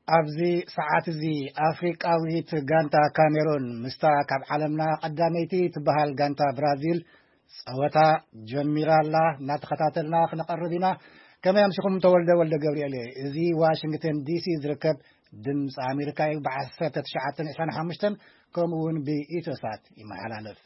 أبزي ساعات زي أفريقاويت غانتا كاميرون مستا كاب عالمنا قداميتي تبهال غانتا برازيل صوتا جميرالا ناتخاتلنا خنقربينا كما يمسكم تولد غبريل زي واشنطن دي سي زركب دمس أمريكا بعثة تشعاتن إسان حمشتن كمون بإيتوسات إما حلالف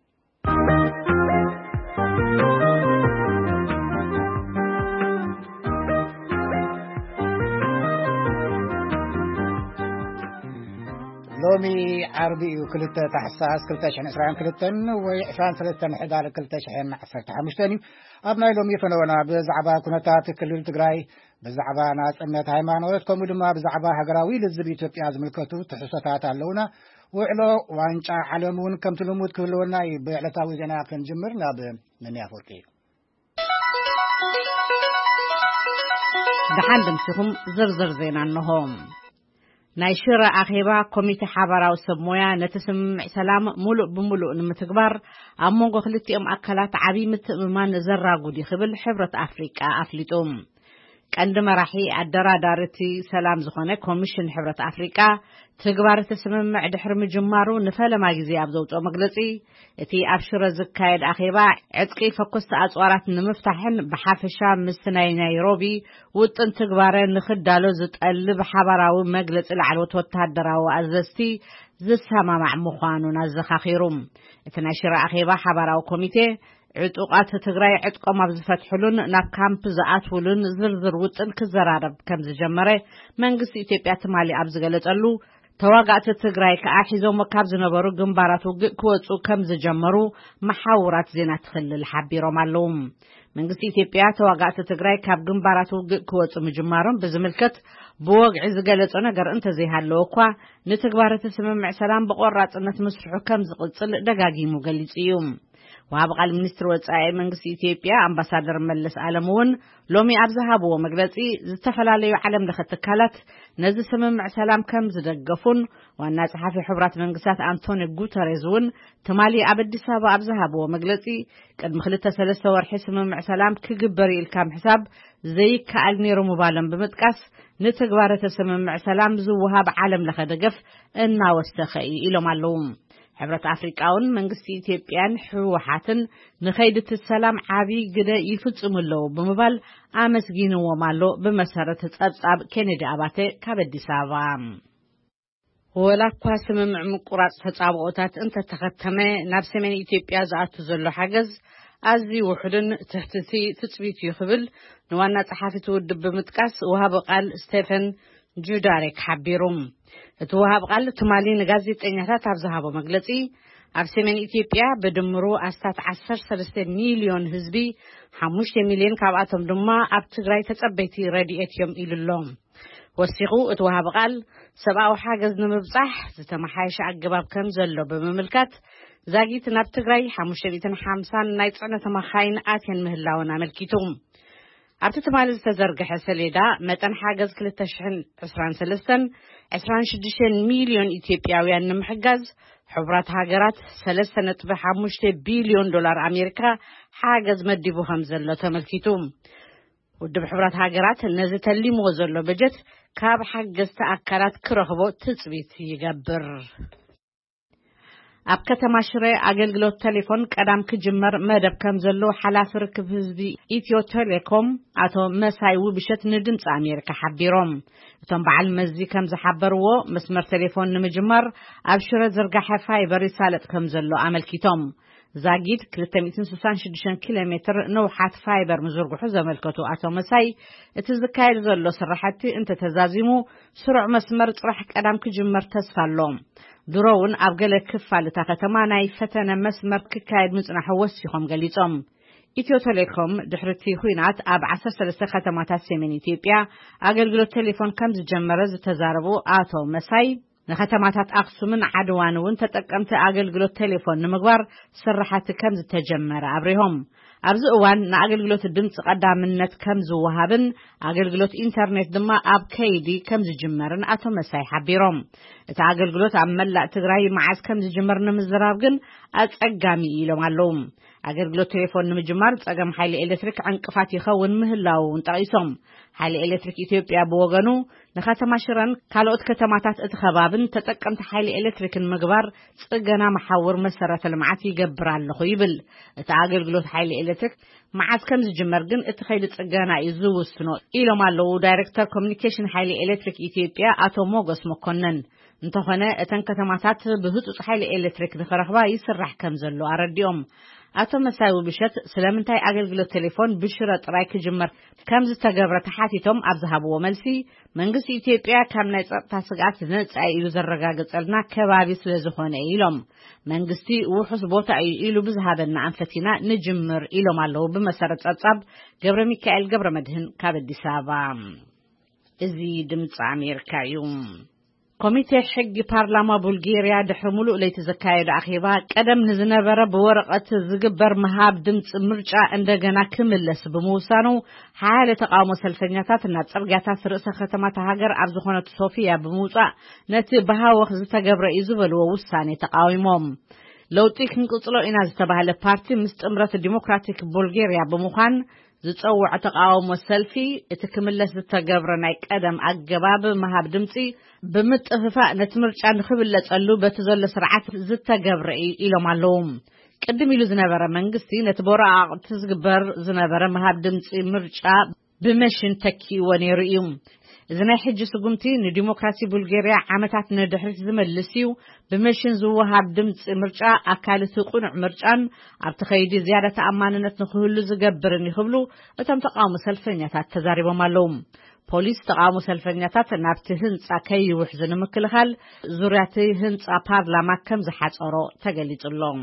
لومي عربي وكلتا تحساس كلتا شحن إسرائيل كلتن وإحسان ثلاثة حدار كلتا شحن عصرت حمشتني أبناء لومي فنونا بزعبا كنتات كلل تقراي بزعبا ناس أمنات هايمانويت كومودما بزعبا هقراوي للزبي توبيا زملكتو تحسوتات اللونا وعلو وانشا علمون كم تلمود كلونا بيعلتاوي زينا كنجمرنا بمنيا فوركي دحان دمسهم زرزر زينا النهم نايشرة أخيبا كوميتي حبارة وسبمويا نتسمع سلام ملؤ بملؤ نمتكبر أمونغو خلتي أكلات عبيمة من زراغو دي خبل حبرة أفريقيا أفليتهم عندما راحي الدرا دارتي سلام زخونة كوميشن حبرة أفريقيا تقبار تسمع دحر مجمارو نفال ما جزي أبزوت ومقلسي اتي أبشر زكايد أخيبا عدقي فقست أصوارات نمفتحن بحافشا مستناي نيروبي وطن تقبارين نخدالو زتقلب حبراو مقلس العلوت وتهدراو أزستي زسهما مع مخانو نزخاخيروم اتناشر أخيبا حبراو كوميتي عطوقات تغراي عطقو مبزفت حلون ناب كامب زعاتولون زرزر وطن كزرارب كم زجمره منغس إثيوبيا تمالي أبزغلت ألو تواقعت تغراي كأحيزو مكاب زنبارو جنباراتو كوتسو كم زجمرو محاورات زينات خلل حبيرو مالوم منغس إثيوبيا تواقعت تغراي كاب جنباراتو كوتسو مجمارون بزملكت بوقع زغلت نغر انت زي هالوكوا نتغبارت سممع سلام بقورات انت مسرحو كم زقصل دغاغيمو غليصيوم وابقى المنستر وصاي منغس إثيوبيا امباسادر ملس علمون لومي ابزهابو مغلصي زتفلاليو عالم لختكالات نزي سممع سلام كم زدغفون وانا صحافي حبرات منغسات انطوني غوتريزون تمالي ابديس ابا ابزهابو مغلصي قدم خلته 3 ورحي سممع سلام كغبري الكام حساب زي كالنيرو مبالم بمطقاس نتغبارته سممع سلام زوهاب عالم لخدغف انا وستخي الى مالوم حبرة أفريقياون منغس إثيوبيان حوحاتن نخيدة السلام عابي قد يفتصملو بمبال آمسجينو ومالو بمسارة تصاب كندي أباتي كابدي سابام ولا قاسم مع مقرات تصابوتات انت تختمه نفس من إثيوبيا زعتو زلو حجز أزي وحدن تحتسي تثبيت يخبل نوانا صحافة ودب متقاس وهاب قال ستيفن جوداريك حبيروم توهاب قال تمالين ጋዜጠኛታት ኣብዝሃቦ መግለጺ ኣብ ሰሜን ኢትዮጵያ በድምሩ ኣስታት 13 ሚሊዮን ህዝቢ 5 ሚሊዮን ካብኣቶም ድማ ኣብ ትግራይ ተጸበይቲ ረድኤት እዮም ኢሉሎም ወሲኹ እትወሃብ ቃል ሰብኣዊ ሓገዝ ንምብጻሕ ዝተመሓየሸ ኣገባብ ከም ዘሎ በመምልከት ዛጊት ናብ ትግራይ 550 ናይ ጽዕነት መኻይን ኣትየን ምህላውን ኣመልኪቱም ኣብቲ ትማሊ ዝተዘርግሐ ሰሌዳ መጠን ሓገዝ 2023 26 ሚሊዮን ኢትዮጵያውያን ንምሕጋዝ ሕብራት ሃገራት 3.5 ቢሊዮን ዶላር ኣሜሪካ ሓገዝ መዲቡ ከም ዘሎ ተመልኪቱ ውድብ ሕብራት ሃገራት ነዚ ተሊምዎ ዘሎ በጀት ካብ ሓገዝቲ ኣካላት ክረኽቦ ትጽቢት ይገብር ኣብ ከተማ ሽረ ኣገልግሎት ቴሌፎን ቀዳም ክጅመር መደብ ከም ዘሎ ሓላፊ ርክብ ህዝቢ ኢትዮ ቴሌኮም ኣቶ መሳይ ውብሸት ንድምፂ ኣሜሪካ ሓቢሮም እቶም በዓል መዚ ከም ዝሓበርዎ መስመር ቴሌፎን ንምጅመር ኣብ ሽረ ዝርጋሐ ፋይበር ይሳለጥ ከም ዘሎ ኣመልኪቶም ዛጊድ 266 ኪሎ ሜትር ነውሓት ፋይበር ምዝርግሑ ዘመልከቱ ኣቶ መሳይ እቲ ዝካየድ ዘሎ ስራሕቲ እንተተዛዚሙ ስሩዕ መስመር ጽራሕ ቀዳም ክጅመር ተስፋ ኣሎ ድሮውን ኣብ ገለ ክፋልታ ከተማ ናይ ፈተነ መስመር ክካየድ ምጽናሕ ወሲኾም ገሊጾም ኢትዮ ቴሌኮም ድሕርቲ ኩናት ኣብ 13 ከተማታት ሰሜን ኢትዮጵያ ኣገልግሎት ቴሌፎን ከም ዝጀመረ ዝተዛረቡ ኣቶ መሳይ ንከተማታት ኣክሱምን ዓድዋንን ተጠቀምቲ ኣገልግሎት ቴሌፎን ንምግባር ስራሕቲ ከም ዝተጀመረ ኣብሪሆም ኣብዚ እዋን ንኣገልግሎት ድምጽ ቀዳምነት ከም ዝወሃብን ኣገልግሎት ኢንተርኔት ድማ ኣብ ከይዲ ከም ዝጅመርን ኣቶ መሳይ ሓቢሮም እቲ ኣገልግሎት ኣብ መላእ ትግራይ መዓዝ ከም ዝጅመር ንምዝራብ ግን ኣጸጋሚ ኢሎም ኣለዉ ኣገልግሎት ቴሌፎን ንምጅማር ጸገም ሓይሊ ኤሌክትሪክ ዕንቅፋት ይኸውን ምህላው እንጠቂሶም ሓይሊ ኤሌክትሪክ ኢትዮጵያ ብወገኑ ንከተማ ሽረን ካልኦት ከተማታት እቲ ከባብን ተጠቀምቲ ሓይሊ ኤሌክትሪክን ምግባር ጽገና መሓውር መሰረተ ልምዓት ይገብር ኣለኹ ይብል እቲ ኣገልግሎት ሓይሊ ኤሌክትሪክ መዓዝ ከም ዝጅመር ግን እቲ ኸይዲ ጽገና እዩ ዝውስኖ ኢሎም ኣለዉ ዳይሬክተር ኮሚኒኬሽን ሓይሊ ኤሌክትሪክ ኢትዮጵያ ኣቶ ሞገስ መኮነን እንተኾነ እተን ከተማታት ብህጹጽ ሓይሊ ኤሌክትሪክ ንኽረኽባ ይስራሕ ከም ዘሎ ኣረዲኦም ኣቶ መሳይ ውብሸት ስለምንታይ ኣገልግሎት ቴሌፎን ብሽረ ጥራይ ክጅመር ከም ዝተገብረ ተሓቲቶም ኣብ ዝሃብዎ መልሲ መንግስቲ ኢትዮጵያ ካብ ናይ ጸጥታ ስጋት ነጻ ኢሉ ዘረጋግጸልና ከባቢ ስለ ዝኾነ ኢሎም መንግስቲ ውሑስ ቦታ እዩ ኢሉ ብዝሃበና አንፈቲና ንጅምር ኢሎም ኣለዉ ብመሰረት ጸብጻብ ገብረ ሚካኤል ገብረ መድህን ካብ አዲስ አበባ እዚ ድምፂ ኣሜሪካ እዩ ኮሚቴ ሕጊ ፓርላማ ቡልጋሪያ ድሕሪ ሙሉእ ለይቲ ዘካየደ ኣኼባ ቀደም ንዝነበረ ብወረቐት ዝግበር መሃብ ድምፂ ምርጫ እንደገና ክምለስ ብምውሳኑ ሓያለ ተቃውሞ ሰልፈኛታት ናብ ጽርግያታት ርእሰ ከተማታ ሃገር ኣብ ዝኾነት ሶፊያ ብምውጻእ ነቲ በሃወኽ ዝተገብረ እዩ ዝበልዎ ውሳኔ ተቃዊሞም ለውጢ ክንቅጽሎ ኢና ዝተባሃለ ፓርቲ ምስ ጥምረት ዲሞክራቲክ ቡልጋሪያ ብምዃን ዝጸውዕ ተቃውሞ ሰልፊ እቲ ክምለስ ዝተገብረ ናይ ቀደም ኣገባብ መሃብ ድምፂ ብምጥፍፋእ ነቲ ምርጫ ንኽብለጸሉ በቲ ዘሎ ስርዓት ዝተገብረ ኢሎም ኣለዉ ቅድም ኢሉ ዝነበረ መንግስቲ ነቲ ቦራቕቲ ዝግበር ዝነበረ መሃብ ድምፂ ምርጫ ብመሽን ተኪዎ ነይሩ እዩ እዚ ናይ ሕጂ ስጉምቲ ንዲሞክራሲ ቡልጋሪያ ዓመታት ንድሕሪት ዝመልስ እዩ ብመሽን ዝወሃብ ድምፂ ምርጫ ኣካልቲ ቁኑዕ ምርጫን ኣብቲ ኸይዲ ዝያዳ ተኣማንነት ንኽህሉ ዝገብርን ይኽብሉ እቶም ተቃውሞ ሰልፈኛታት ተዛሪቦም ኣለዉ ፖሊስ ተቃውሞ ሰልፈኛታት ናብቲ ህንጻ ከይውሕዝ ንምክልኻል ዙርያቲ ህንጻ ፓርላማ ከም ዝሓጸሮ ተገሊጹሎም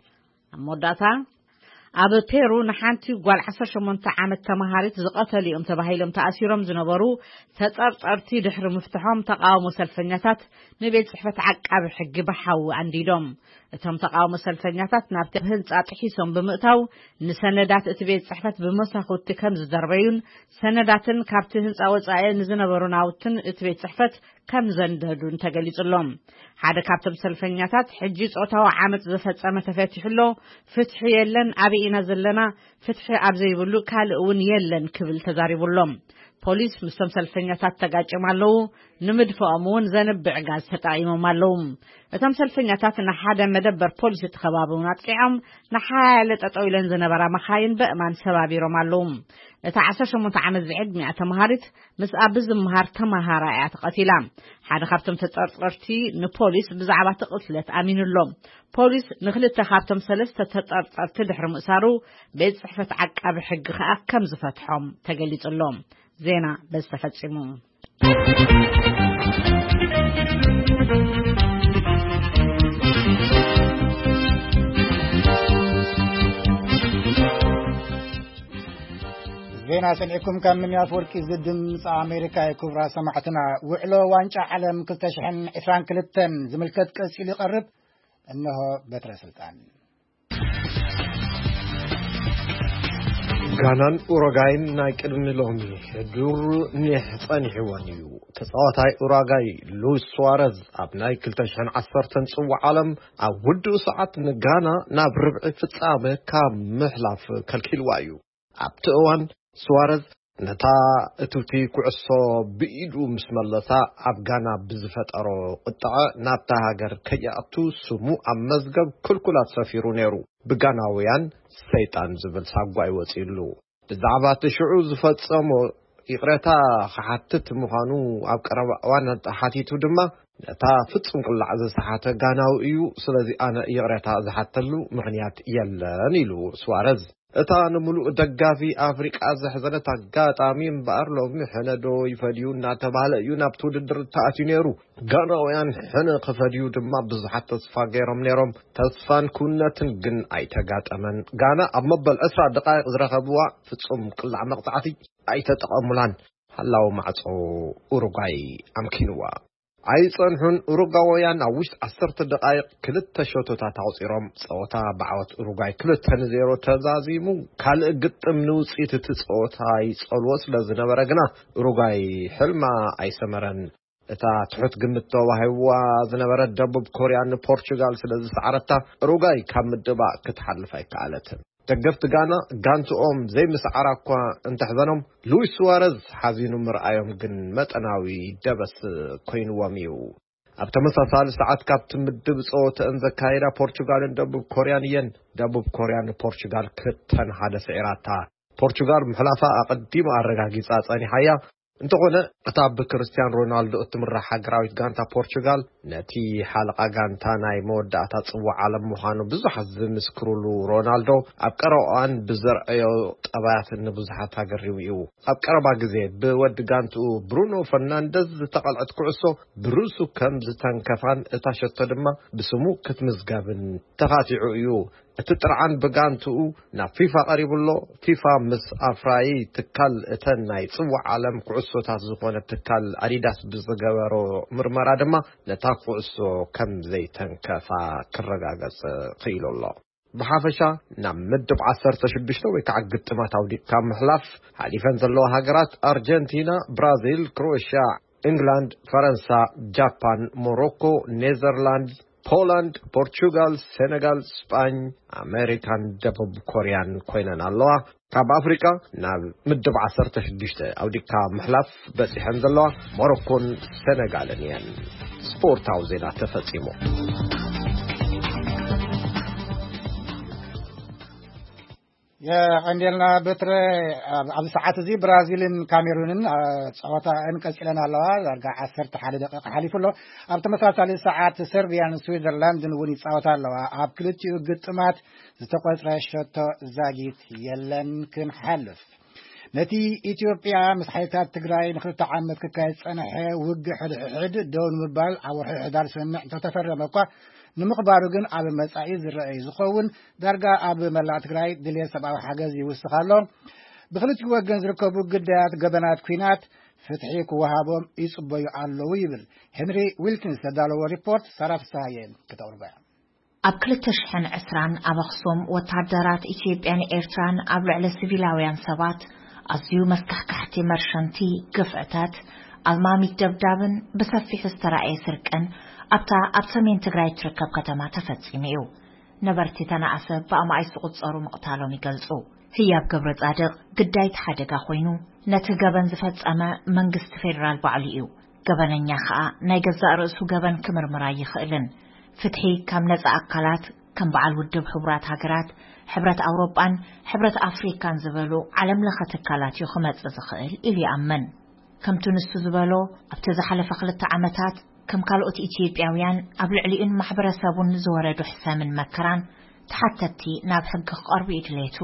መወዳእታ ኣብ ፔሩ ንሓንቲ ጓል 18 ዓመት ተማሃሪት ዝቐተሉ እዮም ተባሂሎም ተኣሲሮም ዝነበሩ ተጠርጠርቲ ድሕሪ ምፍትሖም ተቃውሞ ሰልፈኛታት ንቤት ጽሕፈት ዓቃቢ ሕጊ ብሓዊ አንዲዶም እቶም ተቃውሞ ሰልፈኛታት ናብቲ ህንጻ ጥሒሶም ብምእታው ንሰነዳት እቲ ቤት ጽሕፈት ብመሳኹቲ ከም ዝደርበዩን ሰነዳትን ካብቲ ህንጻ ወጻኢ ንዝነበሩ ናውትን እቲ ቤት ጽሕፈት ከም ዘንደዱን ተገሊጹሎም ሓደ ካብቶም ሰልፈኛታት ሕጂ ጾታዊ ዓመፅ ዝፈጸመ ተፈቲሑሎ ፍትሒ የለን ኣበኢና ዘለና ፍትሒ ኣብ ዘይብሉ ካልእ እውን የለን ክብል ተዛሪቡሎም ፖሊስ ምስቶም ሰልፈኛታት ተጋጭም ኣለዉ ንምድፈኦም እውን ዘንብዕ ጋዝ ተጠቒሞም ኣለዉ እቶም ሰልፈኛታት ንሓደ መደበር ፖሊስ ተኸባቢውን ኣጥቂዖም ንሓያለ ጠጠው ኢለን ዝነበራ መኻይን በእማን ሰባቢሮም ኣለዉ እታ 18 ዓመት ዝዕድሚኣ ተማሃሪት ምስ ኣብ ዝምሃር ተማሃራ እያ ተቐቲላ ሓደ ካብቶም ተጠርጠርቲ ንፖሊስ ብዛዕባ ተቕትለት ኣሚኑሎም ፖሊስ ንኽልተ ካብቶም ሰለስተ ተጠርጠርቲ ድሕሪ ምእሳሩ ቤት ጽሕፈት ዓቃቢ ሕጊ ከዓ ከም ዝፈትሖም ተገሊጹሎም ዜና በዝተፈጺሙ ዜና ሰሚዕኩም ከም ምንያት ወርቂ ዝድምፂ ኣሜሪካ ክቡራ ሰማዕትና ውዕሎ ዋንጫ ዓለም 2022 ዝምልከት ቀፂሉ ይቐርብ እነሆ በትረ ስልጣን ጋናን ኡሩጋይን ናይ ቅድሚ ሎሚ ዱር ንሕፀኒሕዎን እዩ ተጻዋታይ ኡሩጋይ ሉዊስ ሱዋረዝ ኣብ ናይ 2010 ጽዋዕ ዓለም ኣብ ውድኡ ሰዓት ንጋና ናብ ርብዒ ፍጻመ ካብ ምሕላፍ ከልኪልዋ እዩ ኣብቲ እዋን ሱዋረዝ ነታ እቱቲ ኩዕሶ ብኢዱ ምስ መለሳ ኣብ ጋና ብዝፈጠሮ ቁጥዐ ናብታ ሃገር ከይኣቱ ስሙ ኣብ መዝገብ ኩልኩላት ሰፊሩ ነይሩ ብጋናውያን ሰይጣን ዝብል ሳጓይ ወፂሉ ብዛዕባ ትሽዑ ዝፈጸሞ ይቕረታ ክሓትት ምዃኑ ኣብ ቀረባ እዋን ሓቲቱ ድማ ነታ ፍጹም ቅላዕ ዝሰሓተ ጋናዊ እዩ ስለዚ ኣነ ይቕረታ ዝሓተሉ ምኽንያት የለን ኢሉ ሱዋረዝ እታ ንሙሉእ ደጋፊ ኣፍሪቃ ዘሕዘነት ኣጋጣሚ እምበኣር ሎሚ ሕነዶ ይፈድዩ እናተባህለ እዩ ናብቲ ውድድር ተኣትዩ ነይሩ ጋናውያን ሕነ ክፈድዩ ድማ ብዙሓት ተስፋ ገይሮም ነይሮም ተስፋን ኩነትን ግን ኣይተጋጠመን ጋና ኣብ መበል 20 ደቃይቕ ዝረኸብዋ ፍጹም ቅላዕ መቕጻዕቲ ኣይተጠቐሙላን ሃላው ማዕጾ ኡሩጋይ ኣምኪንዋ ኣይጸንሑን ኡሩጋውያን ኣብ ውሽጢ 10 ደቃይቕ ክልተ ሾቶታት ኣውፂሮም ጸወታ ብዓወት ኡሩጋይ 2-0 ተዛዚሙ ካልእ ግጥም ንውጽኢት እቲ ጸወታ ይጸልዎ ስለ ዝነበረ ግና ኡሩጋይ ሕልማ ኣይሰመረን እታ ትሑት ግምት ተዋሂብዋ ዝነበረት ደቡብ ኮርያን ፖርቹጋል ስለዚ ሰዓረታ ኡሩጓይ ካብ ምድባ ክትሓልፍ ኣይከኣለትን ደገፍቲ ጋና ጋንትኦም ዘይምስዓራ እኳ እንተሕዘኖም ሉዊስ ሱዋረዝ ሓዚኑ ምርኣዮም ግን መጠናዊ ደበስ ኮይንዎም እዩ ኣብ ተመሳሳሊ ሰዓት ካብቲ ምድብ ጾወተን ዘካይዳ ፖርቹጋልን ደቡብ ኮርያን እየን ደቡብ ኮርያን ፖርቹጋል ክልተን ሓደ ስዒራታ ፖርቹጋል ምሕላፋ ኣቀዲማ ኣረጋጊጻ ጸኒሓያ እንተኾነ እታ ብክርስቲያን ሮናልዶ እትምራሕ ሃገራዊት ጋንታ ፖርቹጋል ነቲ ሓለቓ ጋንታ ናይ መወዳእታ ጽዋዕ ዓለም ምዃኑ ብዙሓት ዝምስክሩሉ ሮናልዶ ኣብ ቀረባን ብዘርአዮ ጠባያት ንብዙሓት ሃገሪው እዩ ኣብ ቀረባ ግዜ ብወዲ ጋንትኡ ብሩኖ ፈርናንደዝ ዝተቐልዐት ኩዕሶ ብርሱ ከም ዝተንከፋን እታ ሸቶ ድማ ብስሙ ክትምዝገብን ተኻቲዑ እዩ እቲ ጥርዓን በጋንቱ ናብ ፊፋ ቀሪብሎ ፊፋ ምስ ኣፍራይ ትካል እተን ናይ ጽዋዕ ዓለም ኩዕሶታት ዝኾነ ትካል አዲዳስ ብዝገበሮ ምርመራ ድማ ነታ ኩዕሶ ከም ዘይተንከፋ ክረጋገጽ ክኢሉሎ ብሓፈሻ ናብ ምድብ 16 ወይ ከዓ ግጥማት ኣውዲካ ምሕላፍ ሓሊፈን ዘለዋ ሃገራት ኣርጀንቲና ብራዚል ክሮኤሽያ ኢንግላንድ ፈረንሳ ጃፓን ሞሮኮ ኔዘርላንድ ፖላንድ ፖርቹጋል ሴኔጋል ስፓኝ ኣሜሪካን ደቡብ ኮርያን ኮይነን ኣለዋ ካብ ኣፍሪካ ናብ ምድብ 16 ኣውዲካ ምሕላፍ በፂሐን ዘለዋ ሞሮኮን ሴኔጋልን እየን ስፖርታዊ ዜና ተፈጺሙ عندنا بتر على ساعات زي برازيل كاميرون صوتا انقصلنا الله ارجع 10 دقائق حليف له اب تمثال ساعات سربيا سويسرلاند وني صوتا الله اب كلتي غطمات زتقصر شتو زاجيت يلن كن حلف نتي إثيوبيا مسحيتات تجراي نخلط عامة كاي صنح وجه حد دون مبال او حدار سمع تتفرمكوا نمقبارو جن أبي مساعيز الرئيس خوون درجة أبي ملات جراي دليل سبعة حجز يوسخالهم بخلت جوا جنز ركبوا قدات جبنات كينات فتحيك وهابهم يصبوا على ويبل هنري ويلكنز تدالوا ريبورت صرف ساين كتوربا أبكل تشحن عسران أبخصم وتعدرات إثيوبيان إيرتران أبلع للسيفيلاويان سبات أزيو مسكحكحتي مرشنتي قفعتات المامي دبدابن بسفيح استرائي سركن أبتا أبسمين تقرأي تركب كتما تفتسيميو نبرتي تنعسب بأما يسقط صارو مقتالو ميقلسو هي بقبرت أدق قدايت حدق أخوينو نتقبن زفتس أما منقست فيدرال بعليو قبن نياخا نايقزا رأسو قبن كمرمراي خئلن فتحي كم نزع أقالات كم بعل ودب حبرات هاقرات حبرات أوروبان حبرات أفريكان زبالو علم لختكالات يخمت زخئل إلي أمن كم تنسو زبالو أبتزحل فخلت عمتات كم قالوا إثيوبياويان قبل عليين محبرة سابون زوارد حسام مكران تحتتي ناب حق قربي إدليتو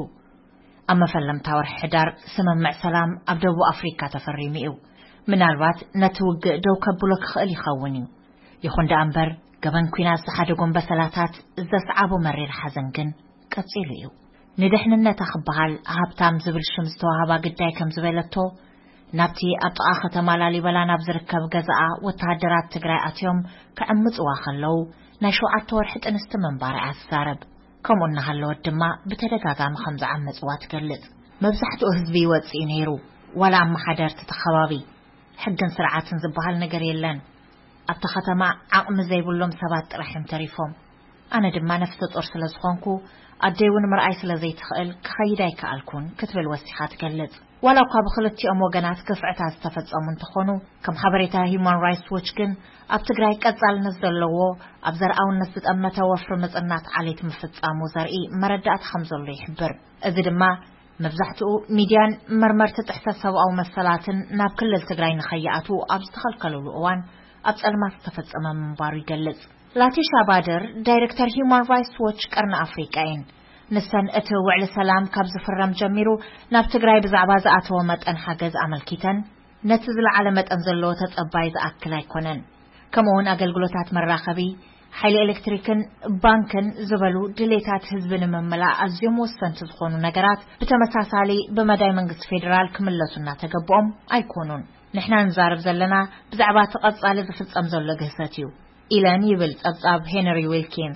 أما فلم تاور حدار سمم مع سلام أبدو أفريكا تفريميو من الوقت نتوق دو كبولك خالي خوانيو يخون دا أمبر قبن كويناس حدقون بسلاتات زاس عابو مرير حزنقن كتسيليو ندحن نتخبهال هابتام زبل الشمس توهابا قداي كم زبيلتو نبتي أطاخة مالالي بلا نبزركب جزاء وتعدرات تقرأ أتيوم كأمز واخلو نشو عطور حتى نستمن بارع السارب كم هالو الدماء بتدقاقا مخمز عمز واتقلد مبزحت أهذبي واتسينيرو ولا أم حدر تتخوابي حقا سرعات نزبهال نقري اللان أبتخطى مع عقم زيبو اللوم سبات رحم تريفهم أنا دما نفتت أرسل زخونكو أديون مرأي سلازي تخيل كخيداي كألكون كتب الوسيحات قلد ولا قاب خلتي أموغانات كفعتها استفدت أمون تخونو كم حبريتها هيومان رايتس واتشكن أبتقراي كتزال نزل لوو أبزر أو نزد أمتا وفر مزقنات عليت مفتت أمو زرقي مردات خمزو اللي يحبر أزد ما مبزحتو ميديان مرمرت تحسسوا أو مسلاتن ناب كل التقراي نخيئاتو أبزتخل كالولو أوان أبزال ما استفدت أمام مباري قلد لاتيشا بادر دايركتر هيومان رايتس واتش قرن أفريقين نسان اتو وعلى سلام كابز فرم جميرو ناب تقراي بزعباز اتو متن حاجز عمل كيتن نتزل علامة انزلو تتقبايز اكلا يكونن كمون اقلقلوتات مراخبي حيل الكتريكن بانكن زبلو دليتات حزبن مملا ازيوم وستنتز خونو نقرات بتمساسالي بمداي منقص فيدرال كملتونا تقبوهم ايكونون نحنا نزارب زلنا بزعبات قصة لزفت امزل لقهساتيو إلى نيبل أصاب هنري ويلكينز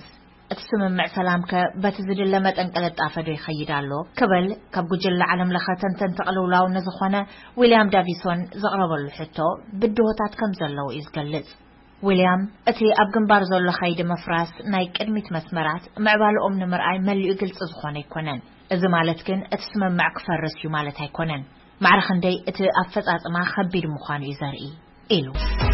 تسممع سلام كبتزد لما تنقلت أفدو يخيدالو كبل كبجل العالم لختن تنتقلوا لاو نزخونا ويليام دافيسون زغرب الحتو بدوهتات كم زلو إزقلت ويليام اتي أبقنبار زلو خيد مفراس نايك ادميت مسمرات معبال نمرأي مليو قلت ازخونا يكونن إذا مالتكن اتسممع كفر رسيو مالتها يكونن معرخن دي اتي أفتات ما خبير مخانو يزارئي إلو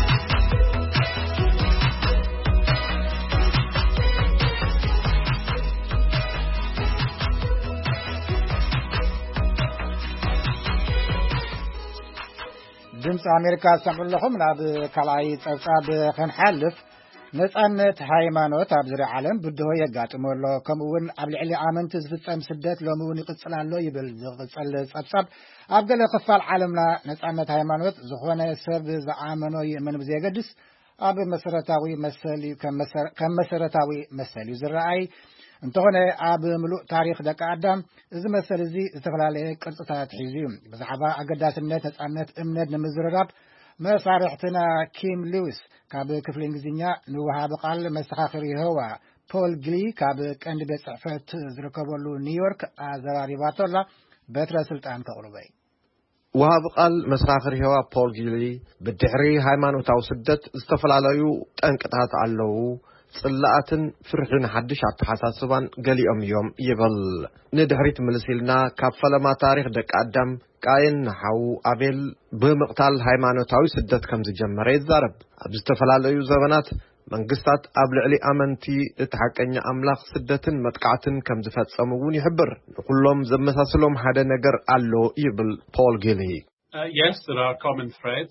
ድምጽ አሜሪካ ሰምዑልኩም ናብ ካልኣይ ጸብጻብ ክንሓልፍ ነጻነት ሃይማኖት ኣብ ዙርያ ዓለም ብድሆ የጋጥመሎ ከምኡውን ኣብ ልዕሊ ኣመንቲ ዝፍጸም ስደት ሎሚ እውን ይቕጽላሎ ይብል ዝቕጽል ጸብጻብ ኣብ ገለ ክፋል ዓለምና ነጻነት ሃይማኖት ዝኾነ ሰብ ዝኣመኖ ይእመን ብዘየገድስ ኣብ መሰረታዊ መሰሊ ከም መሰረታዊ መሰሊ ዝረኣይ እንተኾነ ኣብ ምሉእ ታሪክ ደቂ ኣዳም እዚ መሰል እዚ ዝተፈላለየ ቅርጽታት ሒዙ ብዛዕባ ኣገዳስነት ነጻነት እምነት ንምዝርራብ መሳርሕትና ኪም ሉዊስ ካብ ክፍሊ እንግሊዝኛ ንውሃቢ ቃል መስተኻኸሪ ይህዋ ፖል ግሊ ካብ ቀንዲ ቤት ጽሕፈት ዝርከበሉ ኒውዮርክ ኣዘራሪባቶላ በትረ ስልጣን ተቕርበይ وهاب قال مساخر هوا بول جيلي بالدحري ሃይማኖታዊ ስደት ዝተፈላለዩ ጠንቅታት ኣለዉ ጽላአትን ፍርሕን ሓድሽ አተሓሳስባን ገሊኦም እዮም ይብል ንድሕሪት ምልሲልና ካብ ፈለማ ታሪክ ደቂ ኣዳም ቃየን ሓው ኣቤል ብምቕታል ሃይማኖታዊ ስደት ከም ዝጀመረ ይዛረብ ኣብ ዝተፈላለዩ ዘመናት መንግስታት ኣብ ልዕሊ ኣመንቲ እተሐቀኛ ኣምላኽ ስደትን መጥቃዕትን ከም ዝፈጸሙውን ይሕብር ኩሎም ዘመሳሰሎም ሓደ ነገር ኣሎ ይብል ፖል ጊሊ Yes, there are common threads.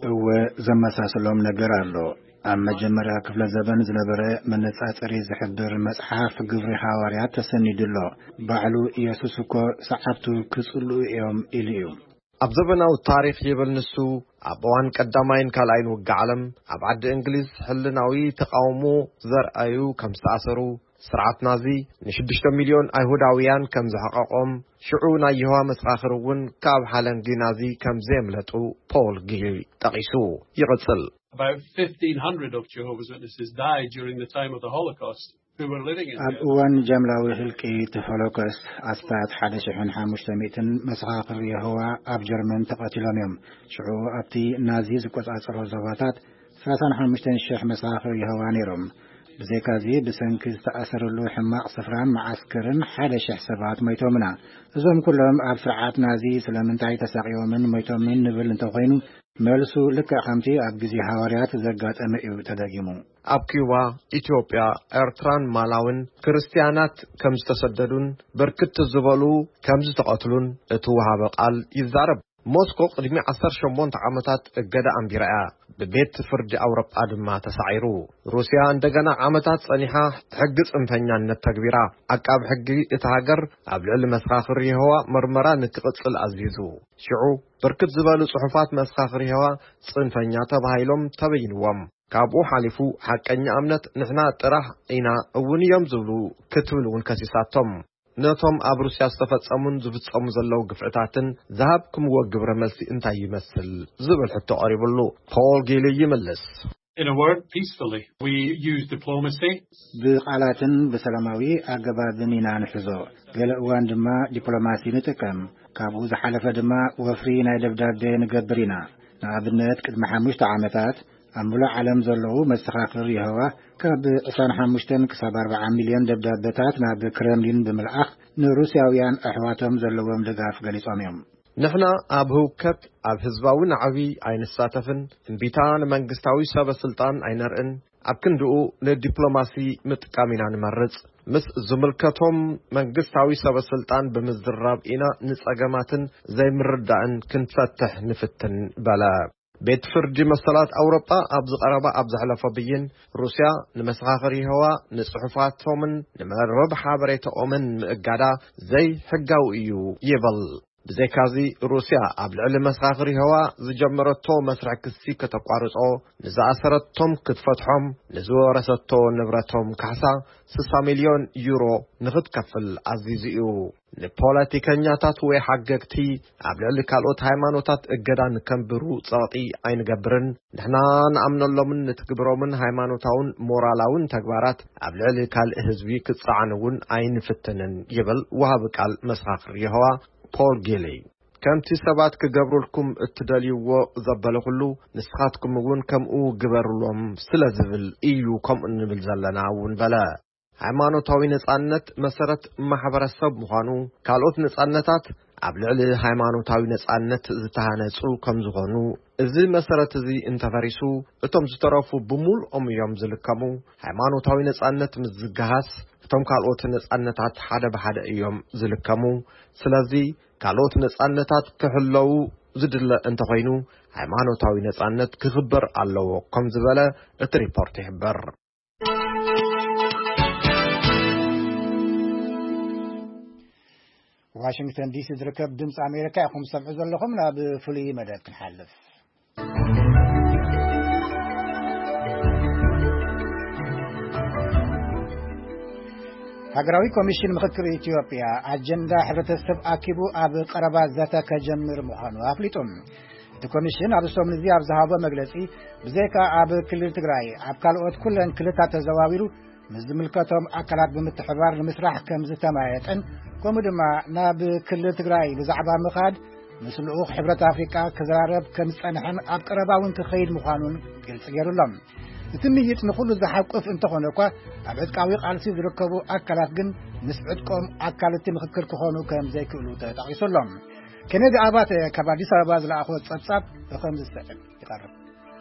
ዘመሳሰሎም ነገር ኣሎ ኣብ መጀመርያ ክፍለ ዘበን ዝነበረ መነጻጸሪ ዝሕብር መጽሓፍ ግብሪ ሐዋርያት ተሰኒድሎ ባዕሉ ኢየሱስ እኮ ሰዓብቱ ክጽልኡ እዮም ኢሉ እዩ ኣብ ዘበናዊ ታሪክ ይብል ንሱ ኣብ እዋን ቀዳማይን ካልኣይን ውግእ ዓለም ኣብ ዓዲ እንግሊዝ ሕልናዊ ተቃውሞ ዘርአዩ ከም ዝተኣሰሩ ስርዓት ናዚ ን6 ሚልዮን ኣይሁዳውያን ከም ዝሐቀቆም ሽዑ ናይ ይሖዋ መስኻኽር እውን ካብ ሓለንጊ ናዚ ከም ዘምለጡ ፖል ጊሊ ጠቂሱ ይቕጽል About 1,500 of Jehovah's Witnesses died during the time of the Holocaust who were living in ኣብ እዋን ጀምላዊ ህልቂት ሆሎኮስት ኣስታት 1500 መስኻኽር ይሖዋ ኣብ ጀርመን ተቐቲሎም እዮም ሽዑ ኣብቲ ናዚ ዝቆጻጸሮ ዞባታት 35,000 መስኻኽር ይሖዋ ነይሮም ብዘይካዚ ብሰንኪ ዝተኣሰረሉ ሕማቕ ስፍራን ማዓስከርን 1,000 ሰባት ሞይቶምና እዞም ኩሎም ኣብ ስርዓት ናዚ ስለምንታይ ተሳቂዮምን ሞይቶምን ንብል እንተኮይኑ መልሱ ልክዕ ከምቲ ኣብ ግዜ ሐዋርያት ዘጋጠመ እዩ ተደጊሙ ኣብ ኩባ ኢትዮጵያ ኤርትራን ማላውን ክርስቲያናት ከም ዝተሰደዱን በርክት ዝበሉ ከም ዝተቀትሉን እቲ ወሃበ ቃል ይዛረብ ሞስኮ ቅድሚ 18 ዓመታት እገዳ ኣንቢራያ በቤት ፍርዲ ኣውሮጳ ድማ ተሳዒሩ ሩስያ እንደገና ዓመታት ጸኒሓ ሕጊ ጽንፈኛነት ተግቢራ ኣቃብ ሕጊ እቲ ሃገር ኣብ ልዕሊ መስኻኽር ይሖዋ ምርመራ ንክቕጽል ኣዚዙ ሽዑ በርክት ዝበሉ ጽሑፋት መስኻኽር ይሖዋ ጽንፈኛ ተባሂሎም ተበይንዎም ካብኡ ሓሊፉ ሓቀኛ እምነት ንሕና ጥራሕ ኢና እውን እዮም ዝብሉ ክትብሉን ከሲሳቶም ነቶም ኣብ ሩስያ ዝተፈጸሙን ዝፍጸሙ ዘለዉ ግፍዕታትን ዝሃብኩምዎ ግብረ መልሲ እንታይ ይመስል ዝብል ሕቶ ቀሪቡሉ ፖል ጊሊ ይመልስ In a word, peacefully. We use diplomacy. ብቃላትን በሰላማዊ አገባብን ኢና ንሕዞ ገለ እዋን ድማ ዲፕሎማሲ ንጥቀም ካብኡ ዝሓለፈ ድማ ወፍሪ ናይ ደብዳቤ ንገብር ኢና ንኣብነት ቅድሚ 5 ዓመታት ኣብ ሙሉእ ዓለም ዘለዉ መስተኻኽር ይሖዋ ካብ 25 ክሳብ 40 ሚልዮን ደብዳቤታት ናብ ክሬምሊን ብምልኣኽ ንሩስያውያን ኣሕዋቶም ዘለዎም ድጋፍ ገሊጾም እዮም ንሕና ኣብ ህውከት ኣብ ህዝባዊ ዓቢ ኣይንሳተፍን እምቢታ ንመንግስታዊ ሰበስልጣን ኣይነርእን ኣብ ክንድኡ ንዲፕሎማሲ ምጥቃም ኢና ንመርጽ ምስ ዝምልከቶም መንግስታዊ ሰበስልጣን ብምዝራብ ኢና ንጸገማትን ዘይምርዳእን ክንፈትሕ ንፍትን በለ ቤት ፍርዲ መሰላት ኣውሮጳ ኣብ ዝቐረባ ኣብ ዝሕለፈ ብይን ሩስያ ንመስኻኽር ይሖዋ ንጽሑፋቶምን ንመርበብ ሓበሬታኦምን ምእጋዳ ዘይሕጋዊ እዩ ይብል ብዘይካዚ ሩስያ ኣብ ልዕሊ መስኻኽር ይሖዋ ዝጀመረቶ መስርዕ ክሲ ከተቋርጾ ንዝኣሰረቶም ክትፈትሖም ንዝወረሰቶ ንብረቶም ካሕሳ 60 ሚልዮን ዩሮ ንኽትከፍል ኣዚዙ እዩ ንፖለቲከኛታት ወይ ሓገግቲ ኣብ ልዕሊ ካልኦት ሃይማኖታት እገዳን ከንብሩ ጸቕጢ ኣይንገብርን ንሕና ንኣምነሎምን ንትግብሮምን ሃይማኖታውን ሞራላውን ተግባራት ኣብ ልዕሊ ካልእ ህዝቢ ክጸዓንውን ኣይንፍትንን ይብል ወሃቢ ቃል መሰኻኽር የሆዋ ፖል ጊሊ ከምቲ ሰባት ክገብሩልኩም እትደልይዎ ዘበለ ኩሉ ንስኻትኩም እውን ከምኡ ግበሩሎም ስለ ዝብል እዩ ከምኡ ንብል ዘለና እውን በለ ሃይማኖታዊ ነጻነት መሰረት ማሕበረሰብ ምዃኑ ካልኦት ነጻነታት ኣብ ልዕሊ ሃይማኖታዊ ነጻነት ዝተሃነጹ ከም ዝኾኑ እዚ መሰረት እዚ እንተፈሪሱ እቶም ዝተረፉ ብሙልኦም እዮም ዝልከሙ ሃይማኖታዊ ነጻነት ምስ ዝገሃስ እቶም ካልኦት ነጻነታት ሓደ ብሓደ እዮም ዝልከሙ ስለዚ ካልኦት ነጻነታት ክህልው ዝድለ እንተኾይኑ ሃይማኖታዊ ነጻነት ክኽበር ኣለዎ ከም ዝበለ እቲ ሪፖርት ይሕብር ዋሽንግተን ዲሲ ዝርከብ ድምፂ ኣሜሪካ ኢኹም ሰምዑ ዘለኹም ናብ ፍሉይ መደብ ክንሓልፍ ሃገራዊ ኮሚሽን ምክክር ኢትዮጵያ ኣጀንዳ ሕብረተሰብ ኣኪቡ ኣብ ቀረባ ዘተ ከጀምር ምዃኑ ኣፍሊጡም እቲ ኮሚሽን ኣብ ሰሙን እዚ ኣብ ዝሃቦ መግለጺ ብዘይካ ኣብ ክልል ትግራይ ኣብ ካልኦት ኩለን ክልታት ተዘዋዊሩ ምስ ዝምልከቶም ኣካላት ብምትሕብባር ንምስራሕ ከም ዝተማየጠን ከምኡ ድማ ናብ ክልል ትግራይ ብዛዕባ ምኻድ ምስ ልኡኽ ሕብረት ኣፍሪቃ ክዘራረብ ከም ዝጸንሐን ኣብ ቀረባ እውን ክኸይድ ምዃኑን ግልጽ ገይሩሎም እቲ ምይጥ ንኹሉ ዝሓቁፍ እንተኾነ እኳ ኣብ ዕጥቃዊ ቃልሲ ዝርከቡ ኣካላት ግን ምስ ዕጥቆም ኣካልቲ ምክክር ክኾኑ ከም ዘይክእሉ ተጠቒሱሎም ኬነዲ ኣባተ ካብ ኣዲስ ኣበባ ዝለኣኾ ጸብጻብ ብኸም ዝሰጥን ይቐርብ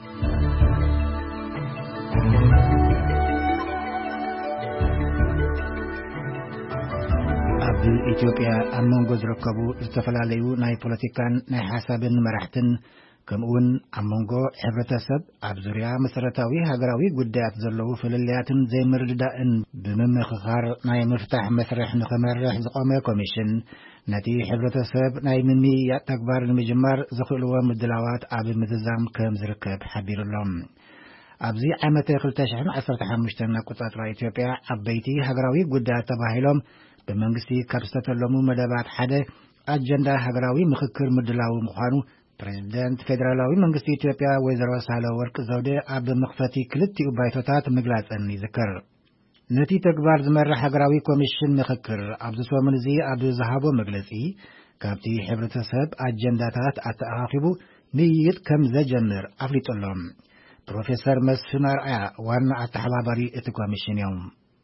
ኣብ ኢትዮጵያ ኣብ መንጎ ዝርከቡ ዝተፈላለዩ ናይ ፖለቲካን ናይ ሓሳብን መራሕትን ከምኡውን ኣብ መንጎ ሕብረተሰብ ኣብ ዙርያ መሰረታዊ ሃገራዊ ጉዳያት ዘለዉ ፍልልያትን ዘይምርድዳእን ብምምኽኻር ናይ ምፍታሕ መስርሕ ንኽመርሕ ዝቆመ ኮሚሽን ነቲ ሕብረተሰብ ናይ ምምይያጥ ተግባር ንምጅማር ዘኽእልዎ ምድላዋት ኣብ ምትዛም ከም ዝርከብ ሓቢሩሎም ኣብዚ ዓመተ 2015 ኣቆጻጽራ ኢትዮጵያ ዓበይቲ ሃገራዊ ጉዳያት ተባሂሎም በመንግስቲ ካብ ዝተተለሙ መደባት ሓደ ኣጀንዳ ሃገራዊ ምክክር ምድላው ምዃኑ ፕሬዝደንት ፌደራላዊ መንግስቲ ኢትዮጵያ ወይዘሮ ሳህለወርቅ ዘውዴ ኣብ መኽፈቲ ክልቲኡ ባይቶታት ምግላጸን ይዝከር ነቲ ተግባር ዝመርሕ ሃገራዊ ኮሚሽን ምክክር ኣብዚ ሰሙን እዚ ኣብ ዝሃቦ መግለጺ ካብቲ ሕብረተሰብ ኣጀንዳታት ኣተኣኻኺቡ ምይይጥ ከም ዘጀምር ኣፍሊጡሎም ፕሮፌሰር መስፍን ኣርኣያ ዋና ኣተሓባባሪ እቲ ኮሚሽን እዮም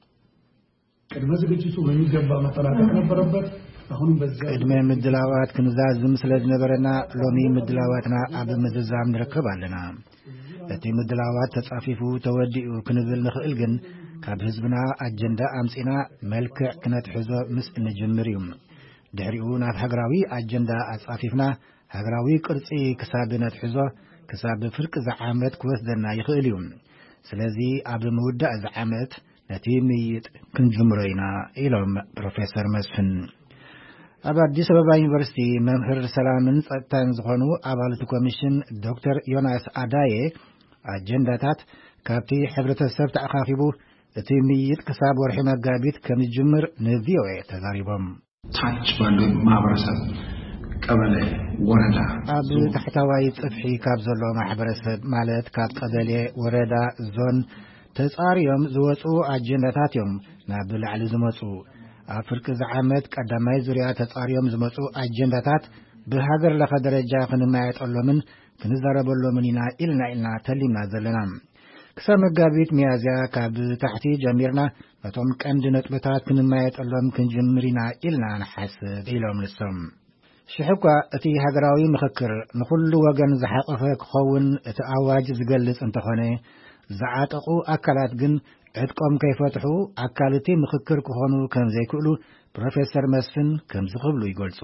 ቅድመ ዝግጅቱ በሚገባ መጠናቀቅ ነበረበት አሁንም በዚያ ቅድመ ምድላዋት ክንዛዝም ስለዝነበረና ሎሚ ምድላዋትና ኣብ ምዝዛም ንርከብ ኣለና እቲ ምድላዋት ተጻፊፉ ተወዲኡ ክንብል ንኽእል ግን ካብ ህዝብና ኣጀንዳ ኣምጺና መልክዕ ክነትሕዞ ምስ እንጅምር እዩ ድሕሪኡ ናብ ሃገራዊ ኣጀንዳ ኣጻፊፍና ሃገራዊ ቅርጺ ክሳብ ነትሕዞ ክሳብ ፍርቂ ዝዓመት ክወስደና ይኽእል እዩ ስለዚ ኣብ ምውዳእ ዝዓመት ነቲ ምይይጥ ክንጅምሮ ኢና ኢሎም ፕሮፌሰር መስፍን ኣብ አዲስ አበባ ዩኒቨርሲቲ መምህር ሰላምን ጸጥታን ዝኾኑ ኣባላት ኮሚሽን ዶክተር ዮናስ አዳዬ ኣጀንዳታት ካብቲ ሕብረተሰብ ተኣኻኺቡ እቲ ምይይጥ ክሳብ ወርሒ መጋቢት ከም ዝጅምር ንቪኦኤ ተዛሪቦም ታች ባለው ማህበረሰብ ቀበሌ ወረዳ ኣብ ታሕተዋይ ጽፍሒ ካብ ዘሎ ማሕበረሰብ ማለት ካብ ቀበሌ ወረዳ ዞን ተጻሪዮም ዝወፁ ኣጀንዳታት እዮም ናብ ላዕሊ ዝመፁ ኣብ ፍርቂ ዝዓመት ቀዳማይ ዙርያ ተጻሪዮም ዝመፁ ኣጀንዳታት ብሃገር ለኸ ደረጃ ክንማየጠሎምን ክንዛረበሎምን ኢልና ተሊምና ዘለና ክሳብ መጋቢት ሚያዝያ ካብ ታሕቲ ጀሚርና ነቶም ቀንዲ ነጥብታት ክንማየጠሎም ክንጅምር ኢና ኢልና ንሓስብ ኢሎም ንሶም ሽሕኳ እቲ ሃገራዊ ምክክር ንኹሉ ወገን ዝሓቐፈ ክኸውን እቲ ኣዋጅ ዝገልጽ እንተኾነ ዝዓጠቑ ኣካላት ግን ዕጥቆም ከይፈትሑ ኣካልቲ ምክክር ክኾኑ ከም ዘይክእሉ ፕሮፌሰር መስፍን ከም ዝኽብሉ ይገልጹ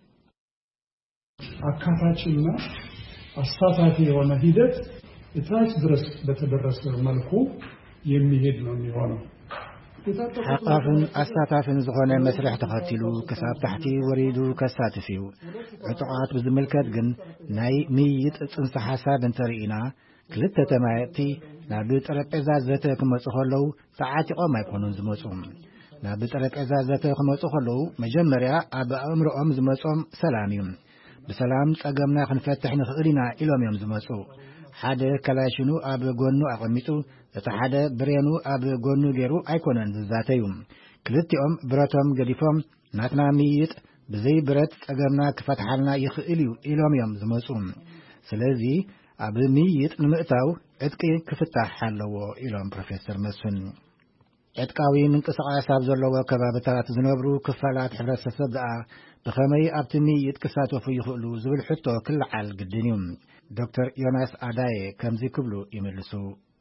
አካታችና አሳታፊ የሆነ ሂደት እታች ድረስ በተደረሰ መልኩ የሚሄድ ነው የሚሆነው ሓቃፍን ኣሳታፍን ዝኾነ መስርሕ ተኸቲሉ ክሳብ ታሕቲ ወሪዱ ከሳትፍ እዩ ዕጡቓት ብዝምልከት ግን ናይ ምይይጥ ጽንሰ ሓሳብ እንተርኢና ክልተ ተማየጥቲ ናብ ጠረጴዛ ዘተ ክመፁ ከለዉ ተዓጢቖም ኣይኮኑን ዝመፁ ናብ ጠረጴዛ ዘተ ክመጹ ከለዉ መጀመርያ ኣብ ኣእምሮኦም ዝመጾም ሰላም እዩ ብሰላም ጸገምና ክንፈትሕ ንኽእል ኢና ኢሎም እዮም ዝመጹ ሓደ ከላሽኑ ኣብ ጎኑ ኣቐሚጡ እቲ ሓደ ብሬኑ ኣብ ጎኑ ገይሩ ኣይኮነን ዝዛተዩ ክልቲኦም ብረቶም ገዲፎም ናትና ምይጥ ብዘይ ብረት ጸገምና ክፈትሓልና ይኽእል እዩ ኢሎም እዮም ዝመጹ ስለዚ ኣብ ምይጥ ንምእታው ዕጥቂ ክፍታሕ ኣለዎ ኢሎም ፕሮፌሰር መስፍን ዕጥቃዊ ምንቅስቓስ ኣብ ዘለዎ ከባቢታት ዝነብሩ ክፋላት ሕብረተሰብ ደኣ ብኸመይ ኣብቲ ምይጥ ክሳተፉ ይኽእሉ ዝብል ሕቶ ክለዓል ግድን እዩ ዶክተር ዮናስ አዳዬ ከምዚ ክብሉ ይመልሱ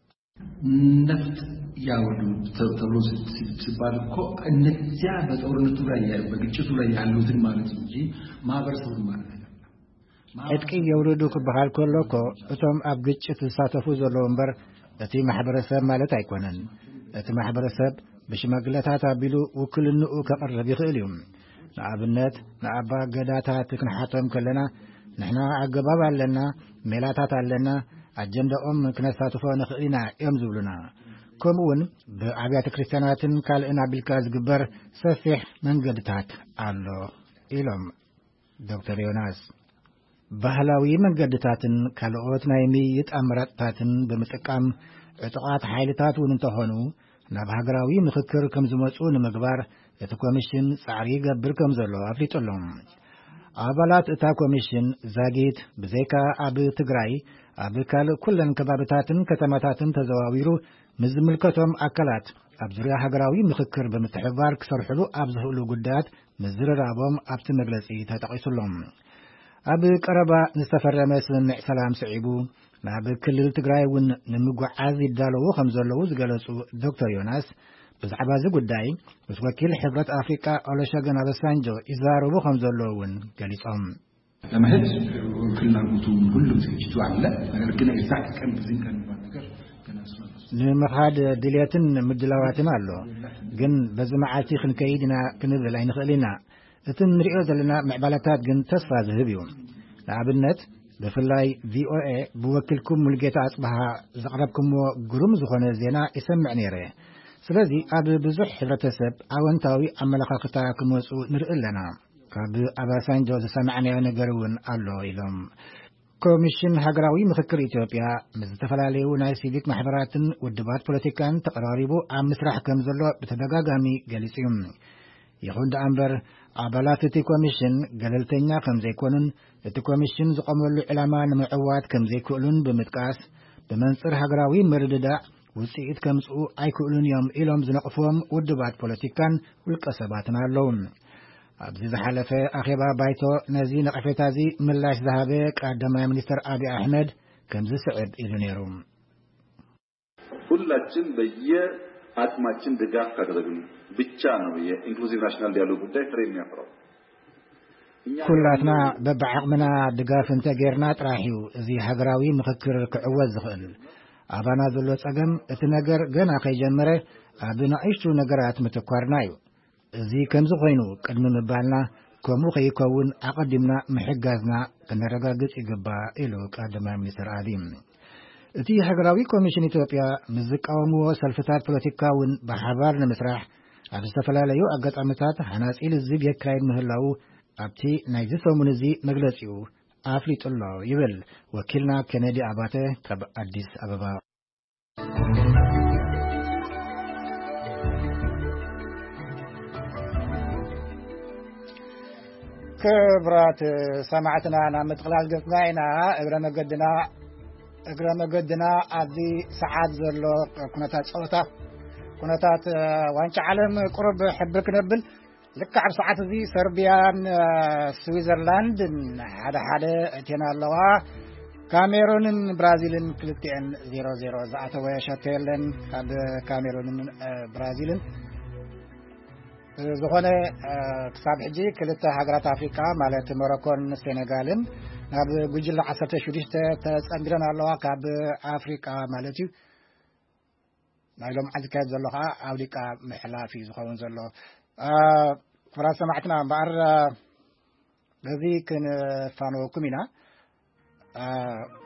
ነፍጥ ያወዱ ተብሎ ሲባል እኮ እነዚያ በጦርነቱ ላይ በግጭቱ ላይ ያሉትን ማለት እንጂ ማህበረሰቡን ማለት አይደለም ዕጥቂ የውርዱ ክበሃል ከሎ እኮ እቶም ኣብ ግጭት ዝሳተፉ ዘለዉ እምበር እቲ ማሕበረሰብ ማለት ኣይኮነን እቲ ማሕበረሰብ ብሽማግለታት ኣቢሉ ውክልንኡ ከቕርብ ይኽእል እዩ ንኣብነት ንኣባ ገዳታት ክንሓቶም ከለና ንሕና ኣገባብ ኣለና ሜላታት ኣለና ኣጀንዳኦም ክነሳትፎ ንኽእል ኢና እዮም ዝብሉና ከምኡውን ብኣብያተ ክርስቲያናትን ካልእን ኣቢልካ ዝግበር ሰፊሕ መንገድታት ኣሎ ኢሎም ዶክተር ዮናስ ባህላዊ መንገድታትን ካልኦት ናይ ምይጥ ኣመራፅታትን ብምጥቃም ዕጡቓት ሓይልታት እውን እንተኾኑ ናብ ሃገራዊ ምክክር ከም ዝመፁ ንምግባር እቲ ኮሚሽን ጻዕሪ ይገብር ከም ዘሎ ኣፍሊጡሎም ኣባላት እታ ኮሚሽን ዛጊት ብዘይካ ኣብ ትግራይ ኣብ ካልእ ኩለን ከባቢታትን ከተማታትን ተዘዋዊሩ ምዝምልከቶም ኣካላት ኣብ ዙርያ ሃገራዊ ምክክር ብምትሕብባር ክሰርሕሉ ኣብ ዝኽእሉ ጉዳያት ምዝርራቦም ኣብቲ መግለጺ ተጠቒሱሎም ኣብ ቀረባ ዝተፈረመ ስምምዕ ሰላም ስዒቡ ናብ ክልል ትግራይ እውን ንምጉዓዝ ይዳለዉ ከም ዘለዉ ዝገለጹ ዶክተር ዮናስ ብዛዕባ እዚ ጉዳይ ምስ ወኪል ሕብረት ኣፍሪቃ ኦሉሴጉን ኦባሳንጆ ይዛረቡ ከም ዘለዉ እውን ገሊጾም ለመሄድ ፍላጎቱ ሁሉም ዝግጅቱ አለ ነገር ግን ኤግዛክት ቀን ብዙ ቀን ነገር ንምኻድ ድልየትን ምድላዋትን ኣሎ ግን በዚ መዓልቲ ክንከይድ ኢና ክንብል ኣይንኽእል ኢና እቲ ንሪኦ ዘለና ምዕባለታት ግን ተስፋ ዝህብ እዩ ንኣብነት ብፍላይ ቪኦኤ ብወኪልኩም ሙልጌታ ኣጽባሃ ዘቕረብኩምዎ ግሩም ዝኾነ ዜና ይሰምዕ ነይረ ስለዚ ኣብ ብዙሕ ሕብረተሰብ ኣወንታዊ ኣመለኻኽታ ክመፁ ንርኢ ኣለና ካብ ኦባሳንጆ ዝሰማዕናዮ ነገር እውን ኣሎ ኢሎም ኮሚሽን ሃገራዊ ምክክር ኢትዮጵያ ምስ ዝተፈላለዩ ናይ ሲቪክ ማሕበራትን ውድባት ፖለቲካን ተቀራሪቡ ኣብ ምስራሕ ከም ዘሎ ብተደጋጋሚ ገሊጹ እዩ ይኹን ደኣ እምበር ኣባላት እቲ ኮሚሽን ገለልተኛ ከም ዘይኮኑን እቲ ኮሚሽን ዝቆመሉ ዕላማ ንምዕዋት ከም ዘይክእሉን ብምጥቃስ ብመንፅር ሃገራዊ ምርድዳእ ውፅኢት ከምፅኡ ኣይክእሉን እዮም ኢሎም ዝነቕፍዎም ውድባት ፖለቲካን ውልቀ ሰባትን ኣለዉ ኣብዚ ዝሓለፈ ኣኼባ ባይቶ ነዚ ነቐፌታ እዚ ምላሽ ዝሃበ ቀዳማይ ሚኒስትር አብይ አሕመድ ከምዚ ስዕብ ኢሉ ነይሩ ሁላችን በየአቅማችን ድጋፍ ካደረግን ብቻ ነው የኢንክሉዚቭ ናሽናል ዲያሎግ ጉዳይ ፍሬ የሚያፈራው ኩላትና በብዓቅምና ድጋፍ እንተጌርና ጥራሕ እዩ እዚ ሃገራዊ ምክክር ክዕወዝ ዝኽእል ኣባና ዘሎ ጸገም እቲ ነገር ገና ከይጀመረ ኣብ ንኣሽቱ ነገራት ምትኳርና እዩ እዚ ከምዚ ኮይኑ ቅድሚ ምባልና ከምኡ ከይከውን ኣቐዲምና ምሕጋዝና ክነረጋግጽ ይግባእ ኢሉ ቀዳማይ ሚኒስትር አብይ እቲ ሃገራዊ ኮሚሽን ኢትዮጵያ ምስ ዝቃወምዎ ሰልፍታት ፖለቲካ እውን ብሓባር ንምስራሕ ኣብ ዝተፈላለዩ ኣጋጣሚታት ሓናፂል ዝብ የካይድ ምህላው ኣብቲ ናይዚ ሰሙን እዚ መግለጺኡ ኣፍሊጡሎ ይብል ወኪልና ኬኔዲ ኣባተ ካብ ኣዲስ ኣበባ ክብራት ሰማዕትና ናብ ምጥቕላል ገጽና ኢና እግረ መገድና ኣብዚ ሰዓት ዘሎ ኩነታት ፀወታ ኩነታት ዋንጫ ዓለም ቁርብ ሕብር ክነብል ልክዕ ኣብ ሰዓት እዚ ሰርቢያን ስዊዘርላንድን ሓደ እቴና ኣለዋ ካሜሩንን ብራዚልን ክልቲአን 0-0 ዝኣተወ ሸቶ የለን ካብ ካሜሩንን ብራዚልን ዝኾነ ክሳብ ሕጂ ክልተ ሃገራት ኣፍሪቃ ማለት ሞሮኮን ሴኔጋልን ናብ ጉጅለ 16 ተጸንቢረን ኣለዋ ካብ ኣፍሪቃ ማለት እዩ ናይሎም ዓዝካየድ ዘሎ ከዓ ኣውሊቃ ምሕላፍ ዝኸውን ዘሎ ክብራት ሰማዕትና እምበኣር በዚ ክንፋነወኩም ኢና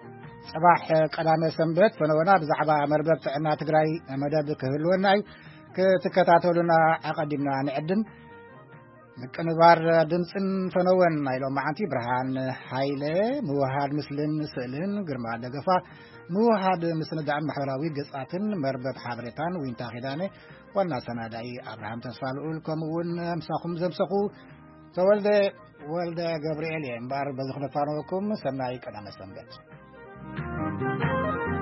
ጽባሕ ቀዳመ ሰንበት ፈነወና ብዛዕባ መርበብ ጥዕና ትግራይ መደብ ክህልወና እዩ كتكاتاتولنا أقدمنا نعدم مكنبار دمسن فنوان نايلو معانتي برهان هايلة موهاد مسلن سئلن قرما دقفا موهاد مسلن دعم محوراوي قصاتن مربب حابرتان وين تاخداني وانا سنادعي أبراهام تسفالقول كمون مساقم زمسقو والد جبريل ينبار بزخنفانوكم سنايك أنا مسلنبت